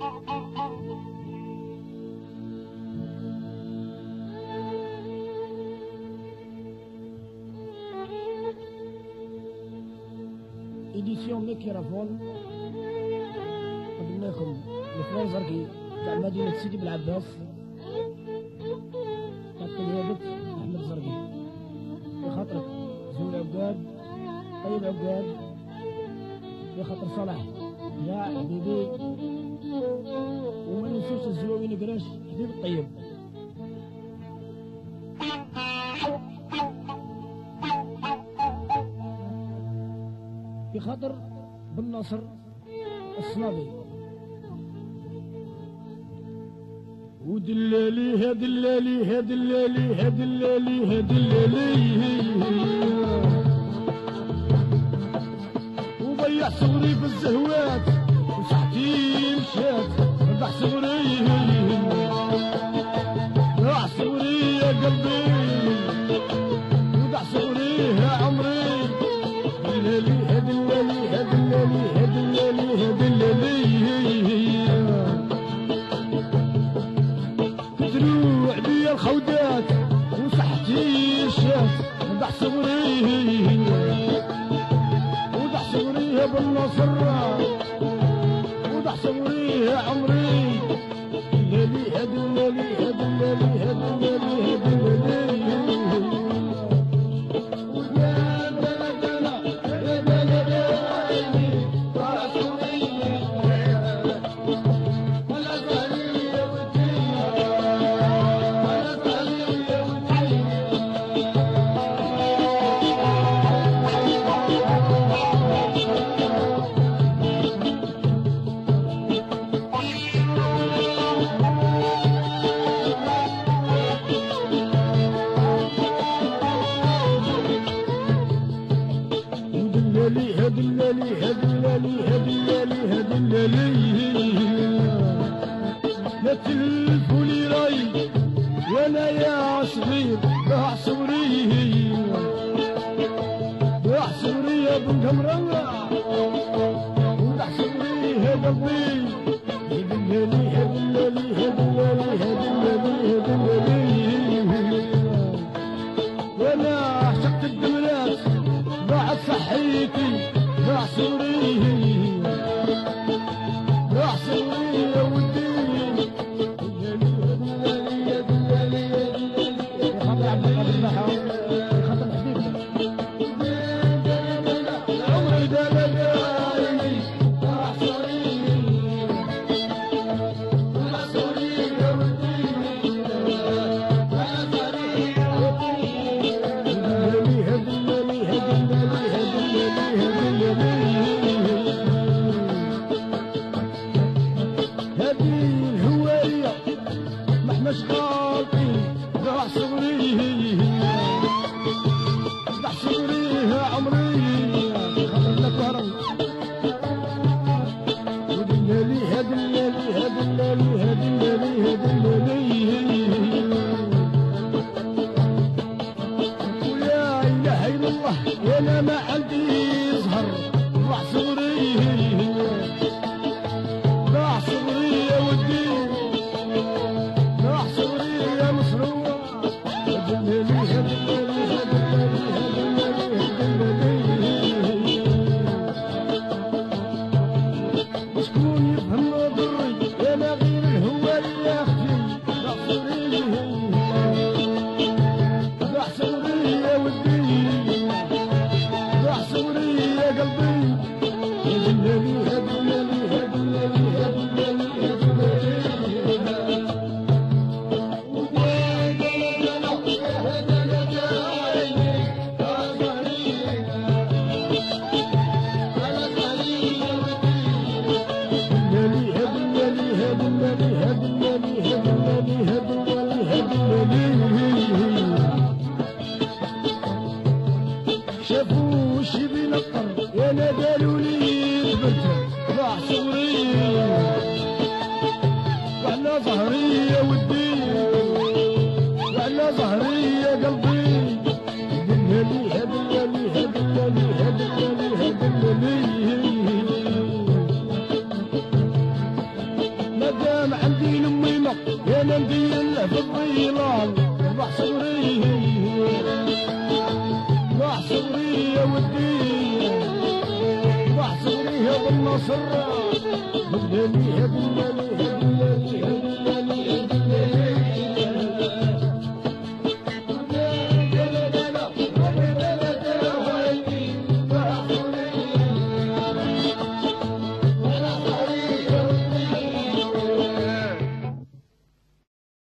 إديسيون ميكروفون قدمنا لكم الفران زرقي تاع مدينة سيدي بلعباس تاع قيادة أحمد زرقي بخاطرك زول عقاد طيب عقاد بخاطر صلاح يا حبيبي وما ننسوش الزواوين قراش حبيب الطيب بخاطر بن ناصر الصنابي ودلالي هدلالي هدلالي هدلالي هدلالي وضيع صغري بالزهوات وساعتي مشات ضيع صغري ضيع صغري يا قلبي وضيع صغري يا عمري هدلالي هدلالي هدلالي هدلالي هدلالي تروح بيا الخودات وصحتي الشات وضع صغري وضع صغري يا بالنصر وضع صغري يا عمري هدلالي هدلالي هدلالي هدلالي هدلالي هدلالي هدلالي هدلالي هدلالي لا تلفولي راي وانا يا صغير ضاع صغري ضاع صغري يا بن قمرة وضاع صغري يا قلبي هدلالي هدلالي هدلالي هدلالي هدلالي وانا عشقت الدمرات ضاعت صحيتي ضاع صغري ضاع صغري يا ودي هدلالي هدلالي هدلالي خاطر عبد القادر البحر خاطر حبيبنا عمري دلالي ضاع صغري ضاع صغري يا ودي ضاع صغري يا ودي هدلالي هدلالي هذه الهواية محناش غالطين ضاع صغري ضاع صغري يا عمري خاطرنا كهرب ودلالي هدلالي هدلالي هدلالي هدلالي ويا إله إلا الله وانا ما عندي يظهر ضاع صغري ضاع صغري يا ودي ضاع صغري يا مسروة هدلالي هدلالي هدلالي هدلالي هدلالي شكون يفهم ضري انا غير الهواية يا اختي ضاع صغري ضاع صغري يا ودي ضاع صغري يا قلبي هدلالي هدلالي هدلالي هدلالي هدلالي شافوا شي بينطر وانا قالوا لي تبرت ضاع صغري وعلى ظهري يا ودي وعلى ظهري يا قلبي هدلالي هدلالي هدلالي هدلالي هدلالي الضيلان ضح صبري ضح صبري يا ودي ضح صبري يا بالنصر بالليل يا بالليل يا بالليل